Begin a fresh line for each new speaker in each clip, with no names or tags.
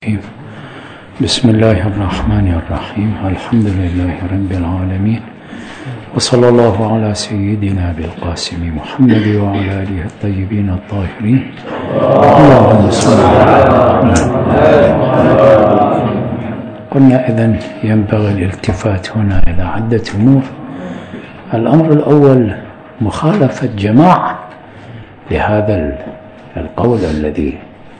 بسم الله الرحمن الرحيم. الحمد لله رب العالمين، وصلى الله على سيدنا بالقاسم محمد وعلى آله الطيبين الطاهرين. اللهم صل على محمد. قلنا إذن ينبغي الالتفات هنا إلى عدة أمور. الأمر الأول مخالفة جماعة لهذا القول الذي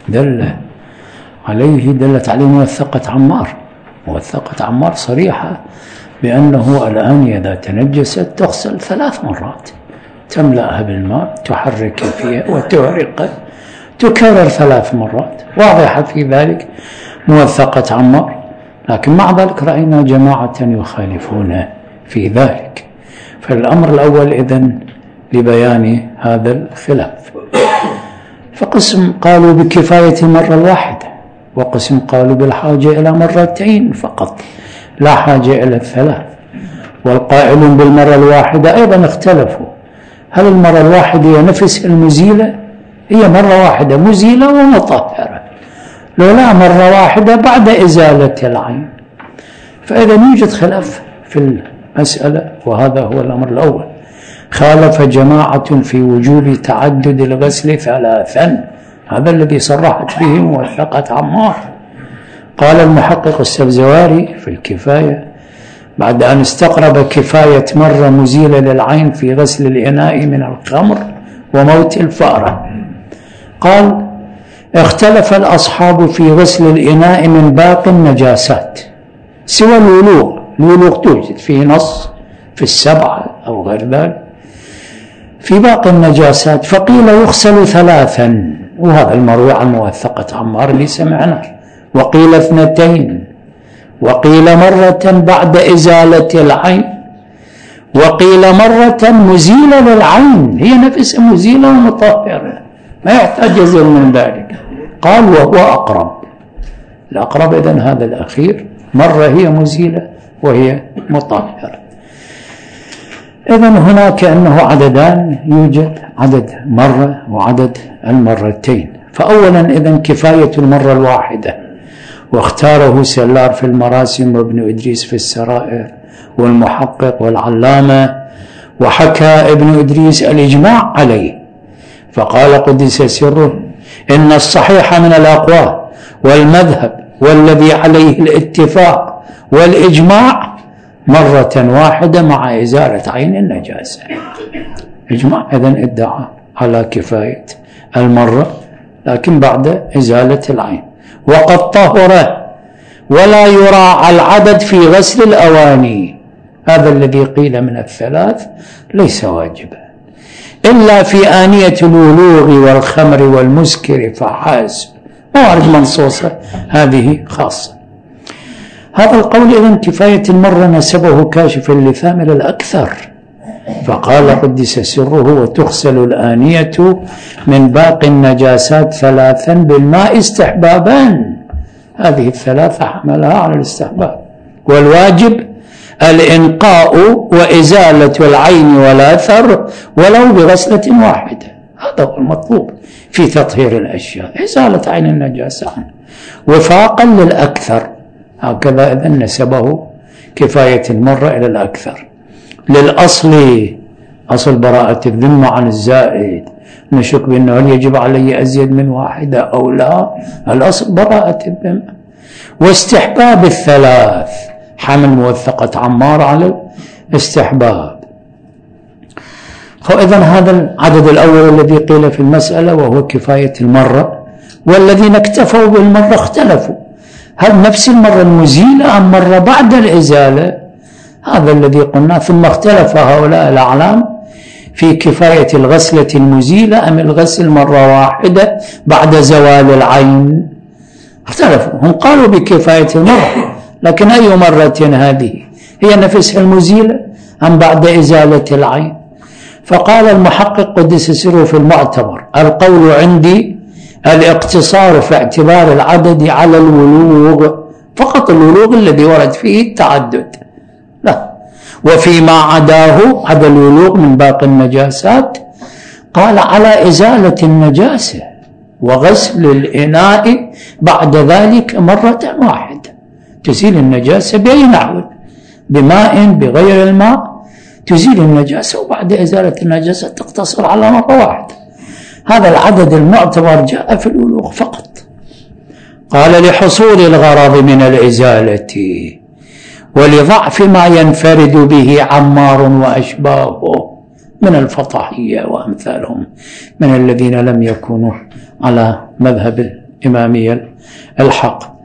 دلت عليه موثقة عمار. موثقة عمار صريحة بأنه الآن إذا تنجست تغسل 3 مرات، تملأها بالماء، تحرك فيها وتغرقها، تكرر 3 مرات، واضحة في ذلك موثقة عمار. لكن مع ذلك رأينا جماعة يخالفون في ذلك. فالأمر الأول إذن لبيان هذا الخلاف. فقسم قالوا بكفاية المرة الواحدة، وقسم قالوا بالحاجة إلى 2 مرات فقط، لا حاجة إلى 3. والقائلون بالمرة الواحدة أيضا اختلفوا، هل المرة الواحدة هي نفس المزيلة؟ هي مرة واحدة مزيلة ومطهرة، لو لا مرة واحدة بعد إزالة العين. فإذا يوجد خلاف في المسألة، وهذا هو الأمر الأول. خالف جماعة في وجوب تعدد الغسل 3، هذا الذي صرحت به موثقة عمار. قال المحقق السبزواري في الكفاية بعد أن استقرب كفاية مرة مزيلة للعين في غسل الإناء من الخمر وموت الفأرة، قال: اختلف الأصحاب في غسل الإناء من باقي النجاسات سوى الولوغ توجد فيه نص في 7 أو غير ذلك في باقي النجاسات، فقيل يغسل 3، وهذا المروي عن موثقة عمار اللي سمعناه، وقيل 2، وقيل مرة بعد إزالة العين، وقيل مرة مزيلة للعين، هي نفس مزيلة ومطهرة، ما يحتاج يزيل من ذلك. قال: وهو أقرب. الأقرب إذن هذا الأخير، مرة هي مزيلة وهي مطهرة. إذن هناك أنه عددان، يوجد عدد مرة وعدد المرتين. فأولا إذن كفاية المرة الواحدة، واختاره سلار في المراسم وابن إدريس في السرائر والمحقق والعلامة، وحكى ابن إدريس الإجماع عليه، فقال قدس سره: إن الصحيح من الأقوال والمذهب والذي عليه الاتفاق والإجماع مرة واحدة مع إزالة عين النجاسة. إجماع إذن ادعى على كفاية المرة، لكن بعد إزالة العين. وقد طهر ولا يراعى العدد في غسل الأواني، هذا الذي قيل من 3 ليس واجبا إلا في آنية الولوغ والخمر والمسكر فحسب، موارد منصوصة هذه خاصة. هذا القول إذن كفاية المرة نسبه كاشف اللثام إلى الأكثر، فقال قدس سره: وتغسل الآنية من باقي النجاسات 3 بالماء استحبابا. هذه 3 حملها على الاستحباب، والواجب الإنقاء وإزالة العين والأثر ولو بغسلة واحدة. هذا هو المطلوب في تطهير الأشياء، إزالة عين النجاسة وفاقا للأكثر. هكذا إذن نسبه كفاية المرة إلى الأكثر. للأصل، أصل براءة الذمة عن الزائد، نشك بأنه هل يجب عليه أزيد من 1 أو لا، الأصل براءة الذمة. واستحباب 3 حمل موثقة عمار على الاستحباب. فإذن هذا العدد الأول الذي قيل في المسألة وهو كفاية المرة، والذين اكتفوا بالمرة اختلفوا، هل نفس المرة المزيلة أم مرة بعد الإزالة؟ هذا الذي قلنا. ثم اختلف هؤلاء الأعلام في كفاية الغسلة المزيلة أم الغسل مرة واحدة بعد زوال العين. اختلفوا، هم قالوا بكفاية المرة، لكن أي مرة هذه؟ هي نفسها المزيلة أم بعد إزالة العين؟ فقال المحقق قدس سره في المعتبر: القول عندي الاقتصار في اعتبار العدد على الولوغ فقط، الولوغ الذي ورد فيه التعدد، لا. وفيما عداه عدا الولوغ من باقي النجاسات قال على إزالة النجاسة، وغسل الإناء بعد ذلك مرة واحدة. تزيل النجاسة بأي نحو، بماء بغير الماء، تزيل النجاسة، وبعد إزالة النجاسة تقتصر على مرة واحدة. هذا العدد المعتبر جاء في الولوغ فقط. قال لحصول الغرض من الإزالة ولضعف ما ينفرد به عمار وأشباهه من الفطحية وأمثالهم من الذين لم يكونوا على مذهب الإمامية الحق.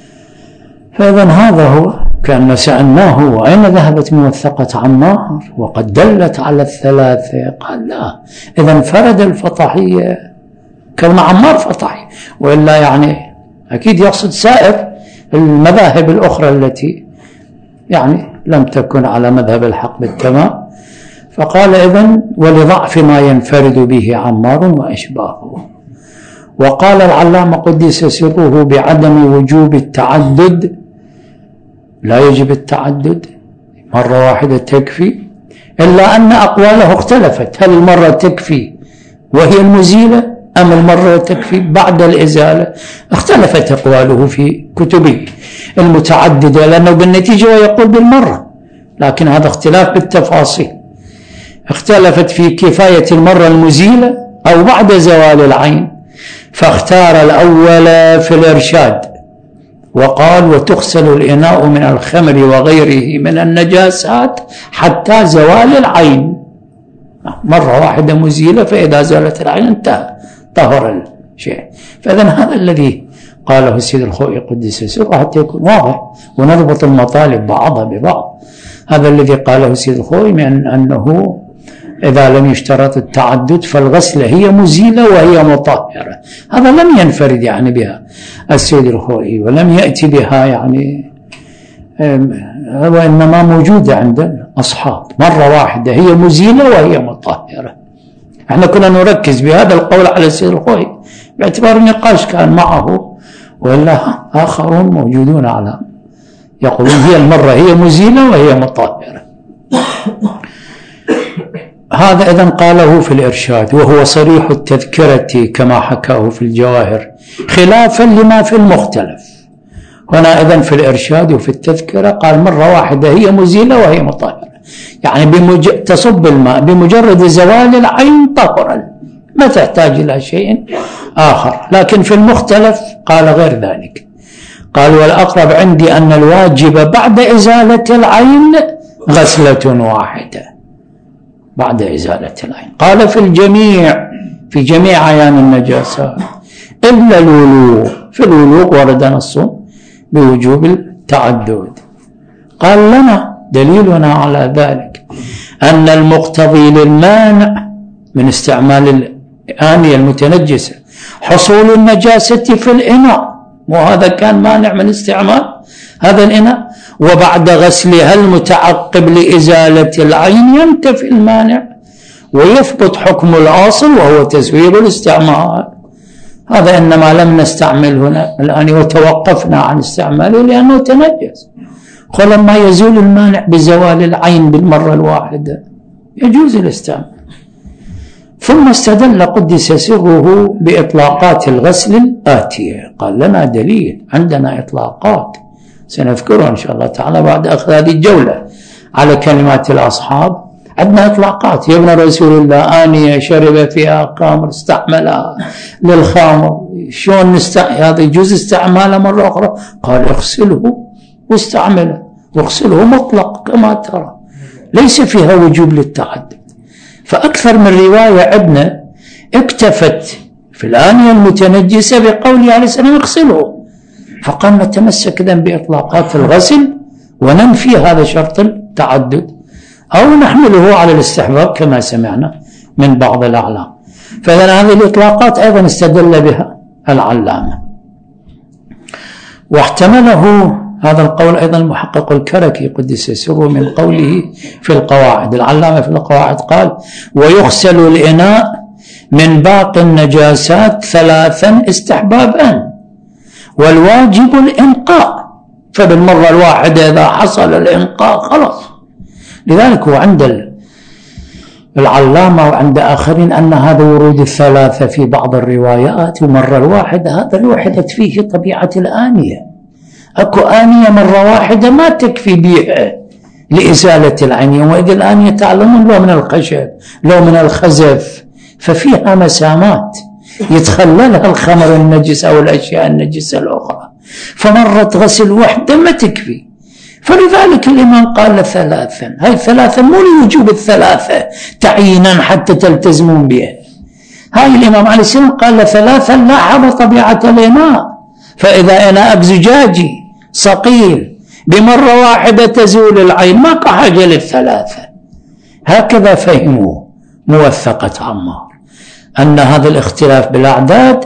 فإذا هذا هو. كأن سألناه وأين ذهبت موثقة عمار وقد دلت على الثلاثة؟ قال لا، إذا انفرد الفطحية كون عمار فطحي، وإلا يعني أكيد يقصد سائر المذاهب الأخرى التي يعني لم تكن على مذهب الحق بالتمام. فقال إذن ولضعف ما ينفرد به عمار وأشباهه. وقال العلامة قدس سره بعدم وجوب التعدد، لا يجب التعدد، مرة واحدة تكفي، إلا أن أقواله اختلفت، هل المرة تكفي وهي المزيلة أم المرة تكفي بعد الإزالة؟ اختلفت أقواله في كتبه المتعددة، لأنه بالنتيجة يقول بالمرة، لكن هذا اختلاف بالتفاصيل. اختلفت في كفاية المرة المزيلة أو بعد زوال العين، فاختار الأول في الإرشاد وقال وتغسل الإناء من الخمر وغيره من النجاسات حتى زوال العين، مرة واحدة مزيلة، فإذا زالت العين انتهى طهر الشيء. فإذا هذا الذي قاله السيد الخوئي قدس سره حتى يكون واضح ونربط المطالب بعضها ببعض. هذا الذي قاله السيد الخوئي من أنه إذا لم يشترط التعدد فالغسلة هي مزيلة وهي مطهرة، هذا لم ينفرد يعني بها السيد الخوئي ولم يأتي بها يعني، وإنما موجودة عند الأصحاب مرة واحدة هي مزيلة وهي مطهرة. احنا كنا نركز بهذا القول على السيد الخوئي باعتبار النقاش كان معه، وإلا آخرون موجودون على يقولون هي المرة هي مزيلة وهي مطهرة. هذا إذن قاله في الإرشاد، وهو صريح التذكرة كما حكاه في الجواهر، خلافا لما في المختلف. هنا إذن في الإرشاد وفي التذكرة قال مرة واحدة هي مزيلة وهي مطهرة، يعني تصب الماء بمجرد زوال العين طهرا، ما تحتاج إلى شيء آخر. لكن في المختلف قال غير ذلك، قال والأقرب عندي أن الواجب بعد إزالة العين غسلة واحدة بعد إزالة العين. قال في جميع أعيان النجاسات إلا الولوغ، في الولوغ ورد نص بوجوب التعدد. قال لنا دليلنا على ذلك أن المقتضي للمانع من استعمال الآنية المتنجسة حصول النجاسة في الإناء، وهذا كان مانع من استعمال هذا الإناء، وبعد غسلها المتعقب لإزالة العين ينتفي المانع ويثبت حكم الأصل وهو تسوير الاستعمال. هذا إنما لم نستعمل هنا الآن وتوقفنا عن استعماله لأنه تنجس، ولما يزول المانع بزوال العين بالمرة الواحدة يجوز الاستعمال. ثم استدل قدس سره بإطلاقات الغسل الآتية، قال لنا دليل، عندنا إطلاقات سنذكرها إن شاء الله تعالى بعد أخذ هذه الجولة على كلمات الأصحاب. عندنا إطلاقات، يا ابن رسول الله آنية شرب فيها خمر استعملها للخمر، شلون هذا يجوز استعماله مرة أخرى؟ قال اغسله واستعمله، واغسله مطلق كما ترى، ليس فيها وجوب للتعدد. فأكثر من رواية عندنا اكتفت في الآنية المتنجسة بقوله عليه السلام اغسله، فقال نتمسك إذن بإطلاقات الغسل وننفي هذا شرط التعدد، أو نحمله على الاستحباب كما سمعنا من بعض الأعلام. فإذا هذه الإطلاقات أيضا استدل بها العلامة، واحتمله هذا القول أيضا المحقق الكركي قدس سره من قوله في القواعد. العلامة في القواعد قال ويغسل الإناء من باقي النجاسات ثلاثا استحبابا، والواجب الإنقاء، فبالمرة الواحدة إذا حصل الإنقاء خلاص. لذلك هو عند العلامة وعند آخرين أن هذا ورود الثلاثة في بعض الروايات ومرة الواحدة، هذا لوحظت فيه طبيعة الآنية. أكو آنية مرة واحدة ما تكفي بها لإزالة العين، وإذا الآنية تعلمون لو من الخشب لو من الخزف، ففيها مسامات يتخللها الخمر النجس أو الأشياء النجسة الأخرى، فمرة غسل وحدة ما تكفي. فلذلك الإمام قال ثلاثا، هاي ثلاثا مو لوجوب الثلاثة تعيينا حتى تلتزمون بها، هاي الإمام عليه السلام قال ثلاثا لاحظ طبيعة الإناء، فإذا إناء زجاجي صقيل بمرة واحدة تزول العين ما حاجة للثلاثة. هكذا فهموا موثقة عمار أن هذا الاختلاف بالأعداد،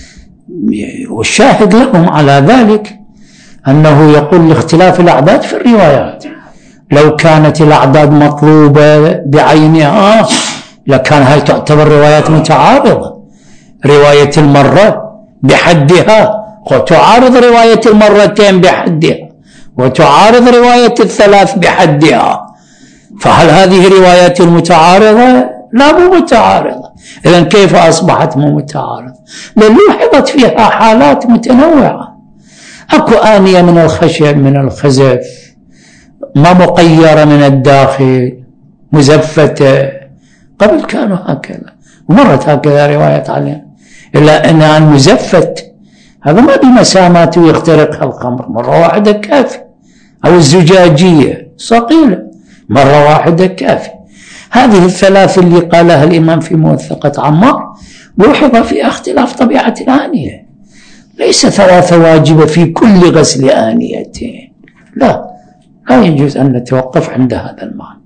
والشاهد لهم على ذلك أنه يقول لاختلاف الأعداد في الروايات، لو كانت الأعداد مطلوبة بعينها لكان هاي تعتبر روايات متعارضة، رواية المرة بحدها وتعارض رواية المرتين بحدها وتعارض رواية الثلاث بحدها، فهل هذه روايات متعارضة؟ لا مو متعارضة. إذن كيف أصبحت مو متعارضة؟ لوحظت فيها حالات متنوعة، أكو آنية من الخشب من الخزف ما مقيرة من الداخل مزفتة، قبل كانوا هكذا ومرت هكذا رواية عليها، إلا أنها مزفت هذا ما بمسامات ويخترقها الخمر، مرة واحدة كافي، أو الزجاجية صقيلة مرة واحدة كافي. هذه الثلاث اللي قالها الإمام في موثقة عمار لوحظ في اختلاف طبيعة الآنية، ليس ثلاثة واجبة في كل غسل آنيتين، لا يجوز أن نتوقف عند هذا المعنى.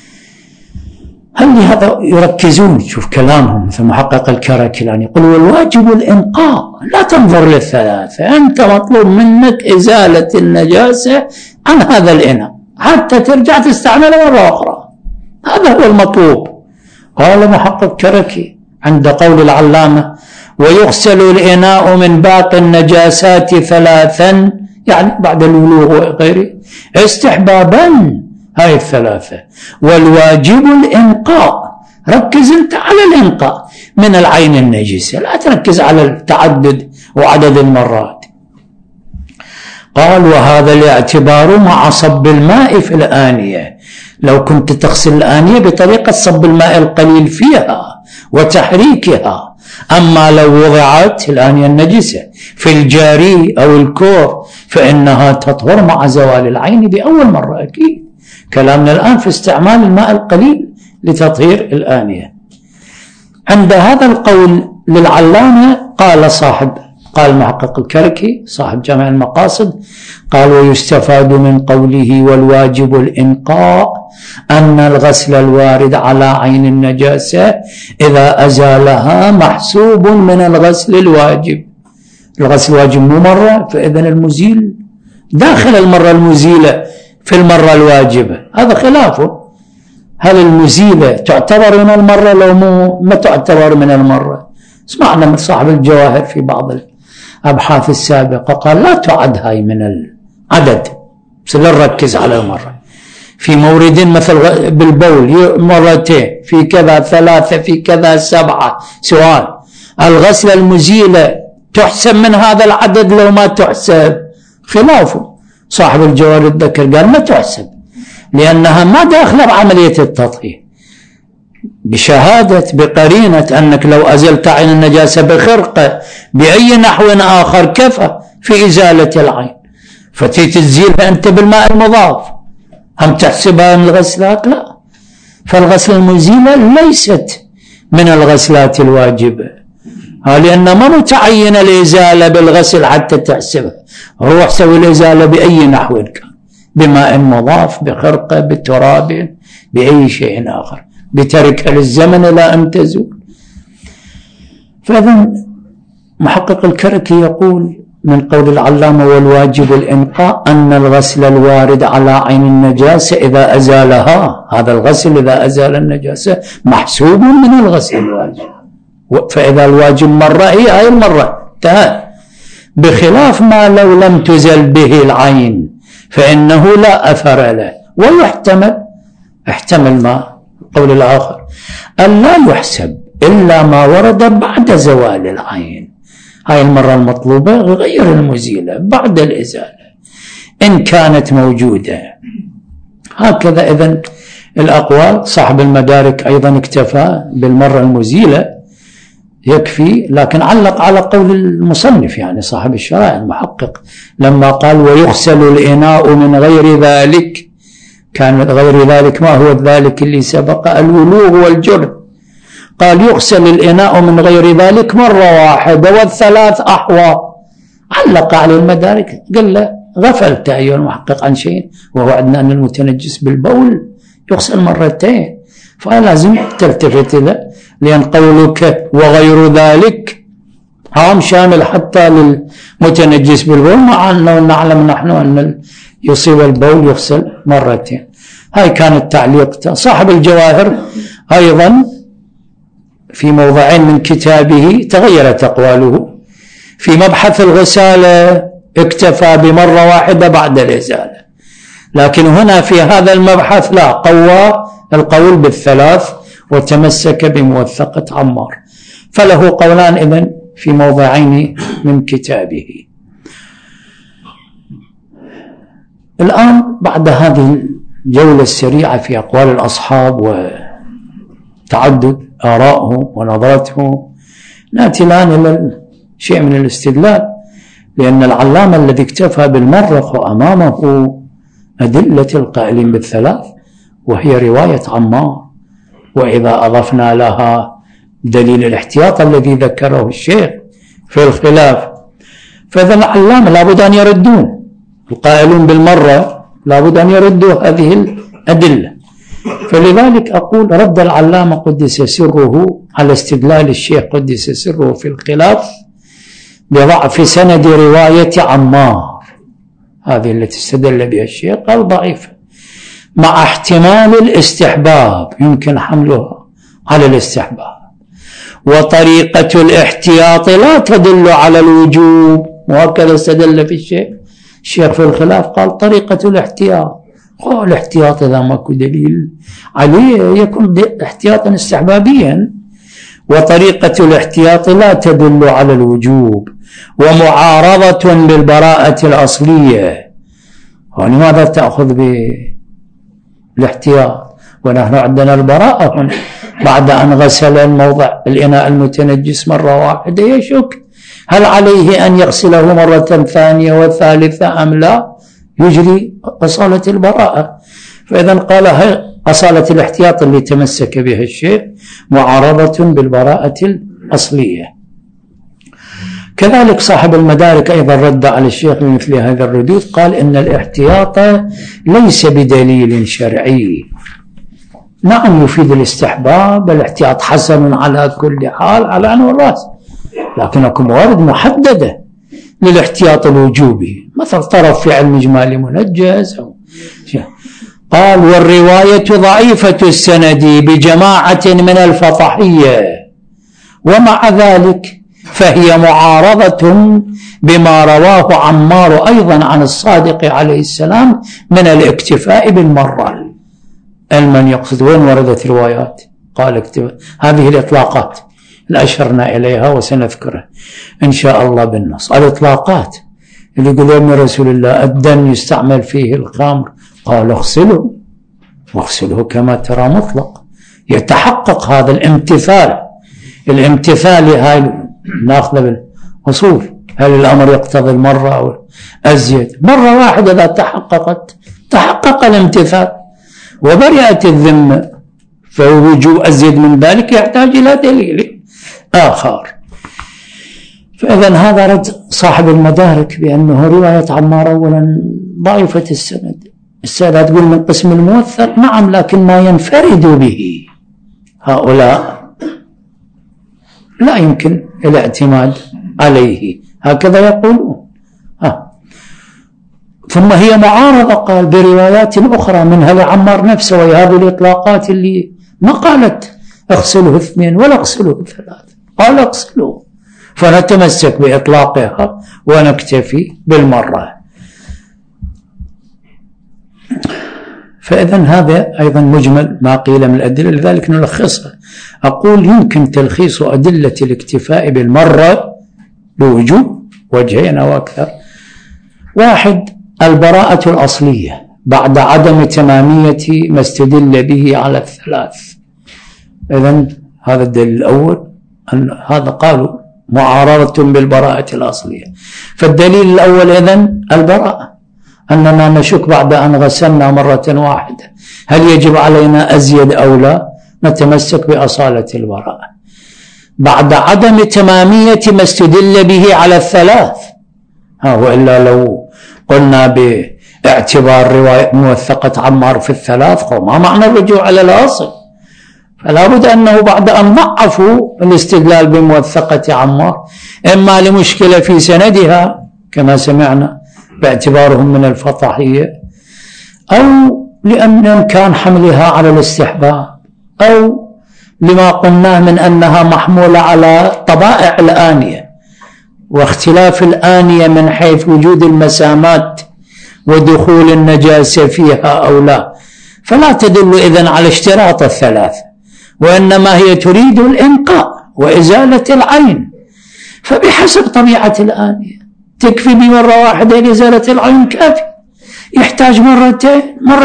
هل لهذا يركزون؟ شوف كلامهم مثل محقق الكركلاني يقول والواجب الإنقاء، لا تنظر للثلاثة، أنت مطلوب منك إزالة النجاسة عن هذا الإناء حتى ترجع تستعمله مرة أخرى، هذا هو المطلوب. قال محقق كركي عند قول العلامة ويغسل الإناء من باقي النجاسات ثلاثا، يعني بعد الولوغ وغيره استحبابا، هاي الثلاثة، والواجب الإنقاء، ركز انت على الإنقاء من العين النجسة، لا تركز على التعدد وعدد المرات. قال وهذا الاعتبار مع صب الماء في الآنية، لو كنت تغسل الآنية بطريقة صب الماء القليل فيها وتحريكها، أما لو وضعت الآنية النجسة في الجاري أو الكور فإنها تطهر مع زوال العين بأول مرة. أكيد كلامنا الآن في استعمال الماء القليل لتطهير الآنية. عند هذا القول للعلامة قال محقق الكركي صاحب جامع المقاصد قال ويستفاد من قوله والواجب الإنقاء أن الغسل الوارد على عين النجاسة إذا أزالها محسوب من الغسل الواجب. الغسل الواجب مو مرة، فإذن المزيل داخل المرة المزيلة في المرة الواجبة، هذا خلافه. هل المزيلة تعتبر من المرة لو ما تعتبر من المرة؟ سمعنا من صاحب الجواهر في بعض الأبحاث السابقة قال لا تعد هاي من العدد، بس لا نركز على المرة. في مورد مثل بالبول مرتين، في كذا ثلاثة، في كذا 7. سؤال الغسل المزيلة تحسب من هذا العدد لو ما تحسب؟ خلافه. صاحب الجواهر الذكر قال ما تحسب لأنها ما داخلة بعملية التطهير، بشهادة بقرينة أنك لو أزلت عين النجاسة بخرقة بأي نحو آخر كفى في إزالة العين، فتزيلها أنت بالماء المضاف، هم تحسبها من الغسلات؟ لا. فالغسل المزيلة ليست من الغسلات الواجبة، لأن ما متعين الإزالة بالغسل حتى تحسبها، روح سوي الإزالة بأي نحو كان، بماء مضاف، بخرقة، بتراب، بأي شيء آخر، بتركها للزمن لا أن تزول. فإذن محقق الكركي يقول من قول العلامة والواجب الإنقاء أن الغسل الوارد على عين النجاسة إذا أزالها، هذا الغسل إذا أزال النجاسة محسوب من الغسل الواجب، فإذا الواجب مرة هي المرة انتهى، بخلاف ما لو لم تزل به العين فإنه لا أثر له، ويحتمل ما القول الآخر أن لا يحسب إلا ما ورد بعد زوال العين. هاي المرة المطلوبة غير المزيلة بعد الإزالة إن كانت موجودة. هكذا إذن الأقوال. صاحب المدارك أيضا اكتفى بالمرة المزيلة يكفي، لكن علق على قول المصنف يعني صاحب الشرائع المحقق لما قال ويغسل الإناء من غير ذلك. كان غير ذلك ما هو ذلك اللي سبق؟ الولوغ والجرد. قال يغسل الإناء من غير ذلك مرة واحدة والثلاث أحوى. علق على المدارك قال له غفلت أيها المحقق عن شيء، وهو عندنا أن المتنجس بالبول يغسل مرتين، فلازم تلتفت له، لأن قولك وغير ذلك عام شامل حتى للمتنجس بالبول، مع أنه نعلم نحن أن يصيب البول يغسل مرتين. هاي كانت تعليق صاحب الجواهر. أيضا في موضعين من كتابه تغيرت أقواله. في مبحث الغسالة اكتفى بمرة واحدة بعد الإزالة، لكن هنا في هذا المبحث لا، قوى القول بالثلاث وتمسك بموثقة عمار. فله قولان إذن في موضعين من كتابه. الآن بعد هذه الجولة السريعة في أقوال الأصحاب وتعدد آرائهم ونظرتهم، نأتي الآن إلى شيء من الاستدلال، لأن العلامة الذي اكتفى بالمرة أمامه أدلة القائلين بالثلاث، وهي رواية عمار. وإذا أضفنا لها دليل الاحتياط الذي ذكره الشيخ في الخلاف، فإذا العلامة لابد أن يردون، القائلون بالمرة لابد أن يردوا هذه الأدلة. فلذلك أقول رد العلامة قدس سره على استدلال الشيخ قدس سره في الخلاف بضعف سند رواية عمار، هذه التي استدل بها الشيخ قال ضعيفة، مع احتمال الاستحباب، يمكن حملها على الاستحباب، وطريقة الاحتياط لا تدل على الوجوب، وهكذا استدل في الشيخ في الخلاف قال طريقة الاحتياط. الاحتياط إذا ماكو دليل عليه يكون احتياطا استحبابيا، وطريقة الاحتياط لا تدل على الوجوب، ومعارضة بالبراءة الأصلية. ولماذا تأخذ بالاحتياط ونحن عندنا البراءة بعد أن غسل الموضع الإناء المتنجس مرة واحدة؟ يشك هل عليه أن يغسله مرة ثانية وثالثة أم لا، يجري أصالة البراءة. فإذا قال أصالة الاحتياط اللي تمسك بها الشيخ معارضة بالبراءة الأصلية. كذلك صاحب المدارك أيضا رد على الشيخ بمثل هذا الردود، قال إن الاحتياط ليس بدليل شرعي. نعم يفيد الاستحباب، الاحتياط حسن على كل حال على عين والرأس، لكن اكو موارد محددة للاحتياط الوجوبي، مثل طرف فعل مجمالي منجز أو شيء. قال والرواية ضعيفة السند بجماعة من الفطحية، ومع ذلك فهي معارضة بما رواه عمار أيضا عن الصادق عليه السلام من الاكتفاء بالمرة. من يقصد وين وردت روايات؟ قال اكتفاء. هذه الإطلاقات اللي أشرنا إليها وسنذكرها إن شاء الله بالنص. الإطلاقات اللي يقولون من رسول الله الدم يستعمل فيه الخمر، قال اغسله واغسله كما ترى مطلق، يتحقق هذا الامتثال هاي ناخذ بالأصول. هل الأمر يقتضي المرة أو أزيد؟ مرة واحدة إذا تحقق الامتثال وبرئت الذمة، فوجوب أزيد من ذلك يحتاج إلى دليل آخر. فإذا هذا رد صاحب المدارك بأنه رواية عمار أولا ضعيفة السند. السادة تقول من قسم الموثق، نعم، لكن ما ينفرد به هؤلاء لا يمكن الاعتماد عليه، هكذا يقولون. ثم هي معارضة قال بروايات أخرى منها لعمار نفسه، وهي هذه الإطلاقات اللي ما قالت اغسله 2 ولا اغسله 3، قال اغسله، فنتمسك بإطلاقها ونكتفي بالمرة. فإذا هذا أيضا مجمل ما قيل من الأدلة، لذلك نلخصها. أقول يمكن تلخيص أدلة الاكتفاء بالمرة بوجوب وجهين أو أكثر. واحد، البراءة الأصلية بعد عدم تمامية ما استدل به على الثلاث. إذن هذا الدليل الأول، أن هذا قالوا معارضة بالبراءة الأصلية. فالدليل الأول إذن البراءة، أننا نشك بعد أن غسلنا مرة واحدة هل يجب علينا أزيد أو لا، نتمسك بأصالة البراءة بعد عدم تمامية ما استدل به على الثلاث. وإلا لو قلنا باعتبار رواية موثقة عمار في الثلاث ما معنى الرجوع على الأصل؟ فلا بد أنه بعد أن ضعفوا الاستدلال بموثقة عمار، إما لمشكلة في سندها كما سمعنا باعتبارهم من الفطحية، أو لأن إمكان حملها على الاستحباب، أو لما قلناه من أنها محمولة على طبائع الآنية واختلاف الآنية من حيث وجود المسامات ودخول النجاسة فيها أو لا، فلا تدل إذن على اشتراط الثلاثة، وإنما هي تريد الإنقاء وإزالة العين. فبحسب طبيعة الآنية تكفي بمرة واحدة لإزالة العين كافي، يحتاج مرتين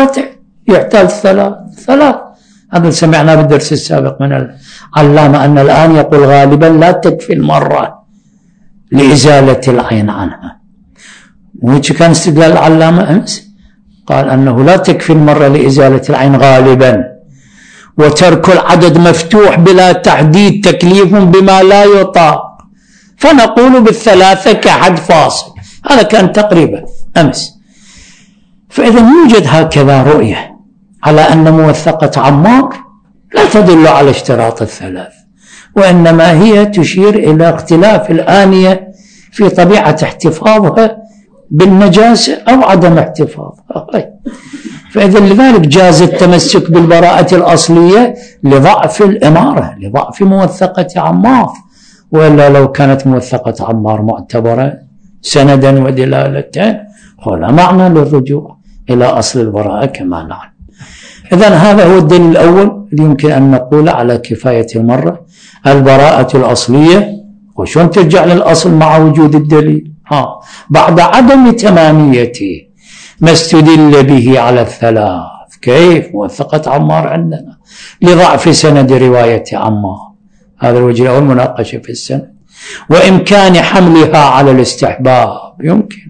يحتاج ثلاث. هذا سمعنا بالدرس السابق من العلامة أن الآن يقول غالبا لا تكفي المرة لإزالة العين عنها. وش كان استدلال العلامة أمس؟ قال أنه لا تكفي المرة لإزالة العين غالبا، وترك العدد مفتوح بلا تحديد تكليف بما لا يطاق، فنقول بالثلاثة كحد فاصل. هذا كان تقريبا أمس. فإذا يوجد هكذا رؤية على أن موثقة عمار لا تدل على اشتراط الثلاث، وإنما هي تشير إلى اختلاف الآنية في طبيعة احتفاظها بالنجاسة أو عدم احتفاظها. فإذا لذلك جاز التمسك بالبراءة الأصلية لضعف الإمارة، لضعف موثقة عمار، وإلا لو كانت موثقة عمار معتبرة سندا ودلالة فلا معنى للرجوع إلى أصل البراءة كما نعلم. إذن هذا هو الدليل الأول اللي يمكن أن نقول على كفاية المرة، البراءة الأصلية. وشون ترجع للأصل مع وجود الدليل؟ بعد عدم تماميته ما استدل به على الثلاث. كيف؟ موثقة عمار عندنا لضعف سند رواية عمار، هذا الوجه الأول مناقشة في السند، وإمكان حملها على الاستحباب يمكن،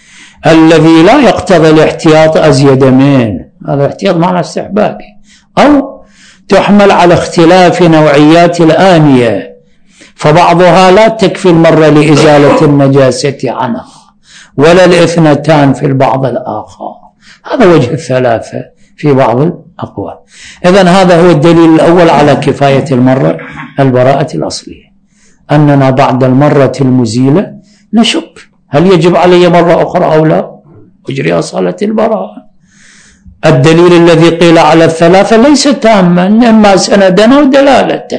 الذي لا يقتضي الاحتياط أزيد منه، هذا احتياط معنى استحبابي، أو تحمل على اختلاف نوعيات الآنية، فبعضها لا تكفي المرة لإزالة النجاسة عنها ولا الاثنتان في البعض الآخر. هذا وجه الثلاثة في بعض الأقوال. إذن هذا هو الدليل الأول على كفاية المرة، البراءة الأصلية، أننا بعد المرة المزيلة نشك هل يجب علي مرة أخرى أو لا، أجري أصالة البراءة. الدليل الذي قيل على الثلاثة ليس تاما، إما سندا أو دلالة.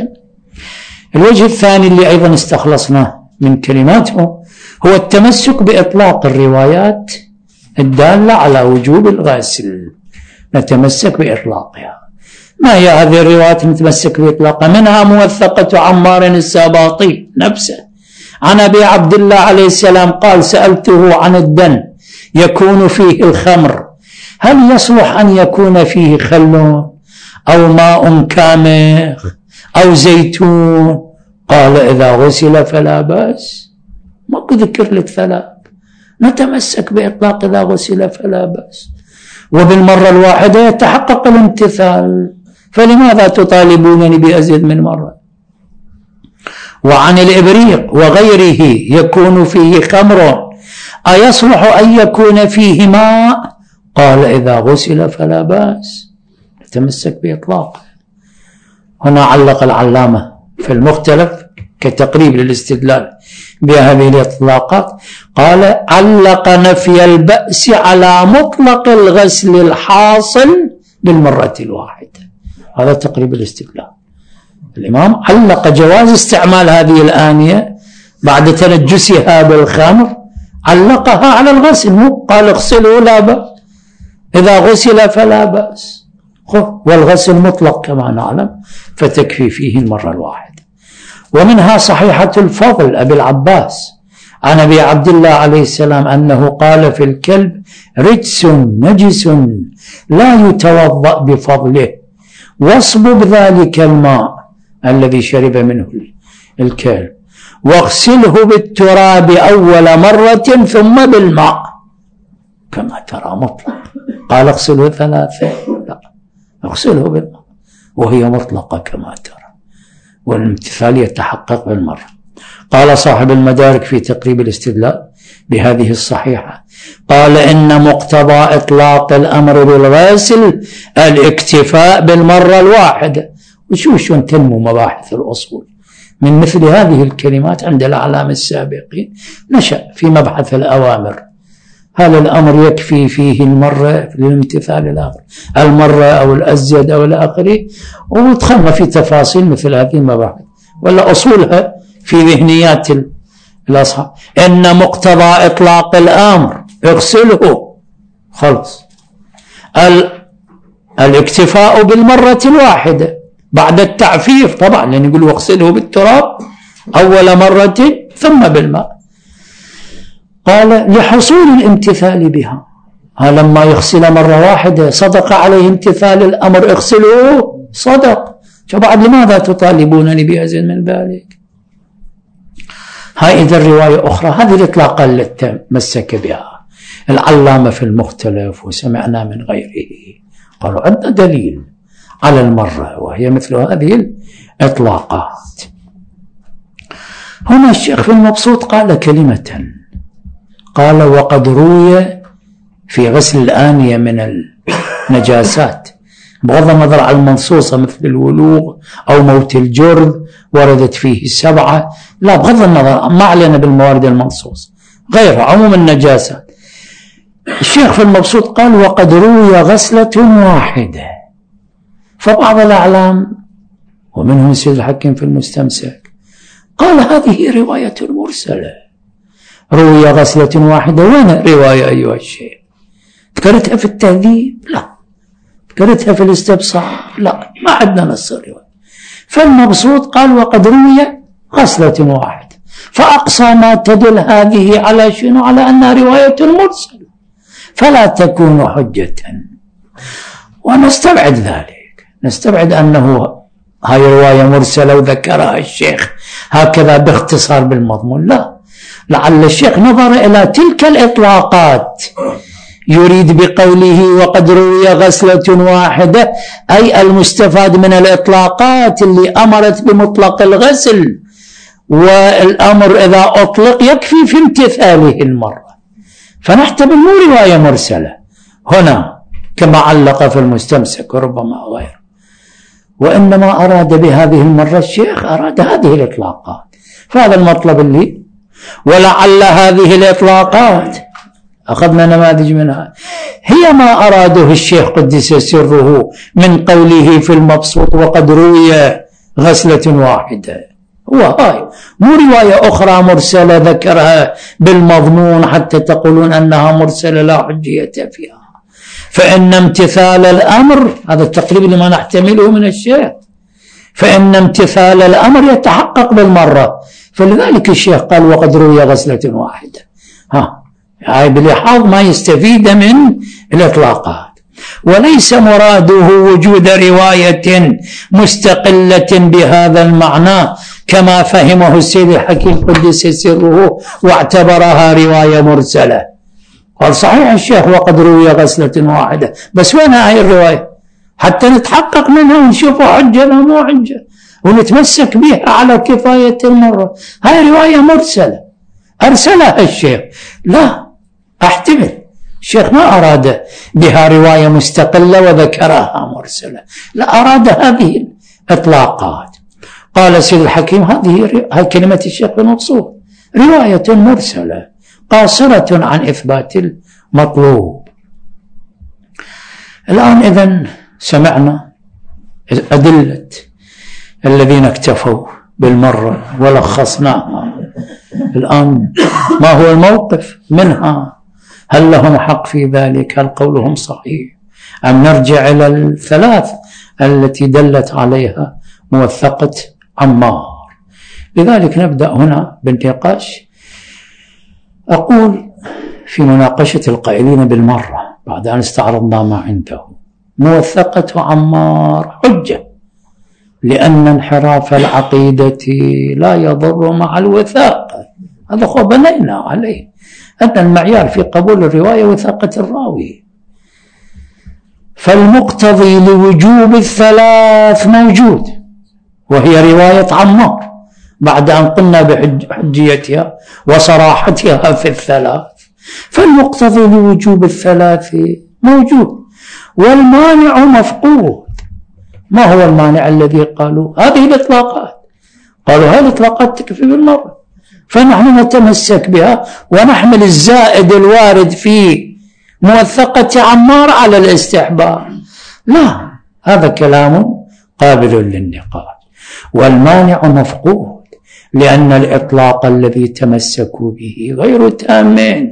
الوجه الثاني اللي أيضا استخلصناه من كلماته هو التمسك بإطلاق الروايات الدالة على وجوب الغسل، نتمسك بإطلاقها. ما هي هذه الروايات نتمسك بإطلاقها؟ منها موثقة عمار السباطي نفسه عن أبي عبد الله عليه السلام قال: سألته عن الدن يكون فيه الخمر هل يصلح أن يكون فيه خل أو ماء كامخ أو زيتون؟ قال: إذا غسل فلا بأس. ما ذكر لك ثلاث، نتمسك بإطلاق إذا غسل فلا بأس، وبالمرة الواحدة يتحقق الامتثال، فلماذا تطالبونني بأزيد من مرة؟ وعن الإبريق وغيره يكون فيه خمر أيصلح أن يكون فيه ماء؟ قال: إذا غسل فلا بأس، نتمسك بإطلاقه. هنا علق العلامة في المختلف كتقريب للاستدلال بهذه الإطلاقات، قال: علق نفي البأس على مطلق الغسل الحاصل بالمرة الواحدة. هذا تقريب الاستدلال. الإمام علق جواز استعمال هذه الآنية بعد تنجسها بالخمر، علقها على الغسل، قال: اغسلوا لا بأس. إذا غسل فلا بأس، والغسل مطلق كما نعلم فتكفي فيه المرة الواحدة. ومنها صحيحة الفضل أبي العباس عن أبي عبد الله عليه السلام أنه قال في الكلب: رجس نجس لا يتوضأ بفضله، واصبب ذلك الماء الذي شرب منه الكلب واغسله بالتراب أول مرة ثم بالماء، كما ترى مطلق. قال اغسله 3، لا، اغسله بالماء، وهي مطلقة كما ترى، والامتثال يتحقق بالمرة. قال صاحب المدارك في تقريب الاستدلال بهذه الصحيحة، قال: إن مقتضى إطلاق الأمر بالغاسل الاكتفاء بالمرة الواحدة. وشو تنمو مباحث الأصول من مثل هذه الكلمات عند الأعلام السابقين. نشأ في مبحث الأوامر، هل الأمر يكفي فيه المرة للامتثال الآخر، المرة أو الأزيد أو الآخر، ودخلنا في تفاصيل مثل هذه المباحث، ولا أصولها في ذهنيات الأصحاب. إن مقتضى إطلاق الأمر اغسله، خلص، الاكتفاء بالمرة الواحدة بعد التعفيف طبعا، لأن يقول واغسله بالتراب أول مرة ثم بالماء. قال: لحصول الامتثال بها، لما يغسل مرة واحدة صدق عليه امتثال الأمر اغسله، صدق، فبعد لماذا تطالبونني بأزيد من ذلك؟ هاي إذا الرواية أخرى، هذه الإطلاقة التي مسك بها العلامة في المختلف وسمعنا من غيره، قالوا عندنا دليل على المرة، وهي مثل هذه الإطلاقات. هنا الشيخ في المبسوط قال كلمة، قال: وقد روي في غسل الآنية من النجاسات، بغض النظر عن المنصوصة مثل الولوغ أو موت الجرذ وردت فيه 7، لا، بغض النظر، ما علينا بالموارد المنصوص، غير عموم النجاسات. الشيخ في المبسوط قال: وقد روي غسلة واحدة. فبعض الأعلام ومنهم سيد الحكيم في المستمسك قال: هذه رواية مرسلة، روي غسلة واحدة. وين رواية أيها الشيخ؟ ذكرتها في التهذيب؟ لا. ذكرتها في الاستبصار؟ لا، ما عندنا نص الرواية. فالمبسوط قال: وقد روي غسلة واحدة، فأقصى ما تدل هذه على شنو؟ على أنها رواية مرسلة، فلا تكون حجة. ونستبعد ذلك، نستبعد أنه هاي رواية مرسلة وذكرها الشيخ هكذا باختصار بالمضمون، لا، لعل الشيخ نظر إلى تلك الإطلاقات، يريد بقوله وقد روي غسلة واحدة أي المستفاد من الإطلاقات اللي أمرت بمطلق الغسل، والأمر إذا أطلق يكفي في امتثاله المرة، فنحتمل مو رواية مرسلة هنا كما علق في المستمسك وربما غيره، وإنما أراد بهذه المرة الشيخ أراد هذه الإطلاقات. فهذا المطلب اللي، ولعل هذه الإطلاقات أخذنا نماذج منها هي ما أراده الشيخ قدس سره من قوله في المبسوط وقد روي غسلة واحدة. هو هاي مو رواية أخرى مرسلة ذكرها بالمضمون حتى تقولون أنها مرسلة لا حجية فيها. فإن امتثال الأمر، هذا التقريب لما نحتمله من الشيخ، فإن امتثال الأمر يتحقق بالمرة، فلذلك الشيخ قال وقد روي غسلة واحدة. هاي بلحاظ ما يستفيد من الإطلاقات، وليس مراده وجود رواية مستقلة بهذا المعنى كما فهمه السيد الحكيم قدس سره واعتبرها رواية مرسلة. قال صحيح الشيخ وقد روي غسلة واحدة، بس وين هاي الرواية حتى نتحقق منها ونشوفها حجة لا مو حجة ونتمسك بها على كفاية المرة. هاي رواية مرسلة أرسلها الشيخ، لا أحتمل الشيخ ما أراد بها رواية مستقلة وذكرها مرسلة، لا، أراد هذه الإطلاقات. قال سيد الحكيم هذه كلمة الشيخ المبسوط رواية مرسلة قاصرة عن إثبات المطلوب. الآن إذن سمعنا أدلة الذين اكتفوا بالمرة ولخصناها. الآن ما هو الموقف منها؟ هل لهم حق في ذلك؟ هل قولهم صحيح؟ أم نرجع إلى الثلاث التي دلت عليها موثقة عمار؟ لذلك نبدأ هنا بالنقاش. أقول في مناقشة القائلين بالمرة بعد أن استعرضنا ما عنده: موثقة عمار حجة، لأن انحراف العقيدة لا يضر مع الوثاقة. هذا هو بنينا عليه، أن المعيار في قبول الرواية وثاقة الراوي. فالمقتضي لوجوب الثلاث موجود، وهي رواية عمار، بعد أن قلنا بحجيتها وصراحتها في الثلاث. فالمقتضي لوجوب الثلاث موجود، والمانع مفقود. ما هو المانع الذي قالوا؟ هذه الإطلاقات. قالوا هذه الإطلاقات تكفي بالمرة، فنحن نتمسك بها ونحمل الزائد الوارد في موثقة عمار على الاستحباب. لا، هذا كلام قابل للنقاش. والمانع مفقود، لأن الإطلاق الذي تمسكوا به غير تام،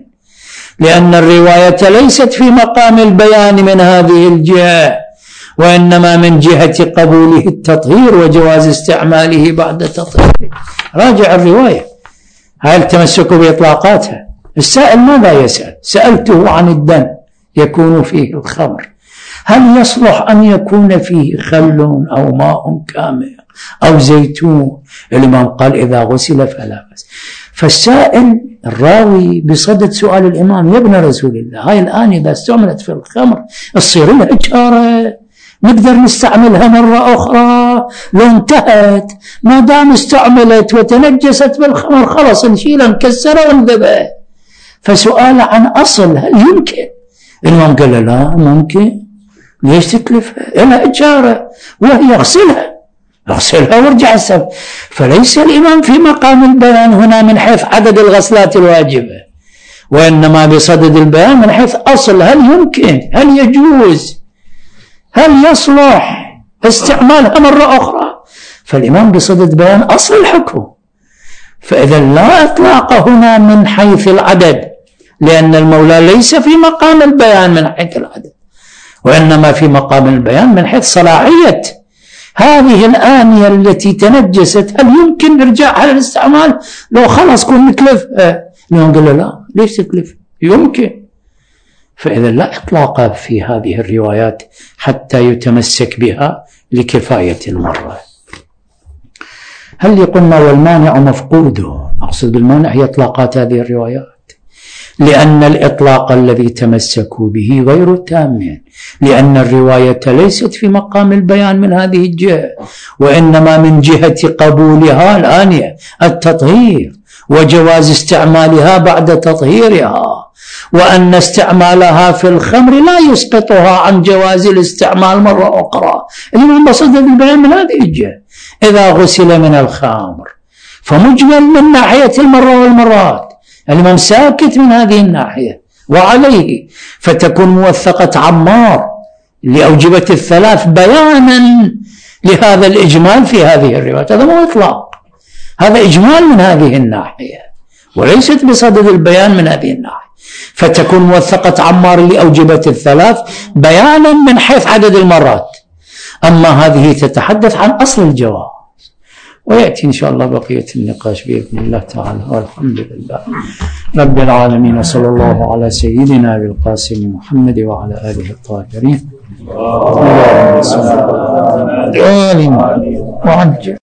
لأن الرواية ليست في مقام البيان من هذه الجهة، وإنما من جهة قبوله التطهير وجواز استعماله بعد تطهيره. راجع الرواية، هل تمسكوا بإطلاقاتها؟ السائل ماذا يسأل؟ سألته عن الدم يكون فيه الخمر، هل يصلح أن يكون فيه خل أو ماء كامل أو زيتون؟ الإمام قال إذا غسل فلا بأس. فالسائل الراوي بصدد سؤال الإمام: يا ابن رسول الله، هاي الآن إذا استعملت في الخمر تصير لها إجارة، نقدر نستعملها مرة أخرى لو انتهت؟ ما دام استعملت وتنجست بالخمر خلاص نشيلها نكسرها ونذبها. فسؤال عن أصل هل يمكن؟ الإمام قال لا ممكن، ليش تتلفها؟ لها إجارة وهي اغسلها وارجع السبب. فليس الإمام في مقام البيان هنا من حيث عدد الغسلات الواجبة، وإنما بصدد البيان من حيث أصل هل يمكن، هل يجوز، هل يصلح استعمالها مرة أخرى. فالإمام بصدد بيان أصل الحكم. فإذا لا إطلاق هنا من حيث العدد، لأن المولى ليس في مقام البيان من حيث العدد، وإنما في مقام البيان من حيث صلاحية هذه الآنية التي تنجست، هل يمكن إرجاعها للاستعمال لو خلص كن نكلفها؟ اليوم قال لا، ليش تكلف؟ يمكن. فإذا لا إطلاق في هذه الروايات حتى يتمسك بها لكفاية المرة. هل قلنا والمانع مفقود؟ أقصد بالمانع هي إطلاقات هذه الروايات، لأن الإطلاق الذي تمسكوا به غير تام، لأن الرواية ليست في مقام البيان من هذه الجهة، وإنما من جهة قبولها الآنية التطهير وجواز استعمالها بعد تطهيرها، وأن استعمالها في الخمر لا يسقطها عن جواز الاستعمال مرة أخرى. الإمام بصدد البيان من هذه الجهة: إذا غسل من الخمر، فمجمل من ناحية المرة والمرات، الإمام ساكت من هذه الناحية وعليه، فتكون موثقة عمار لأوجبة الثلاث بيانا لهذا الإجمال في هذه الرواية. هذا مو إطلاق، هذا إجمال من هذه الناحية وليست بصدد البيان من هذه الناحية، فتكون موثقة عمار لأوجبة الثلاث بيانا من حيث عدد المرات. أما هذه تتحدث عن أصل الجواز، ويأتي إن شاء الله بقية النقاش بإذن الله تعالى. والحمد لله رب العالمين، وصلى الله على سيدنا بالقاسم محمد وعلى آله الطاهرين. اللهم صل على محمد وعجل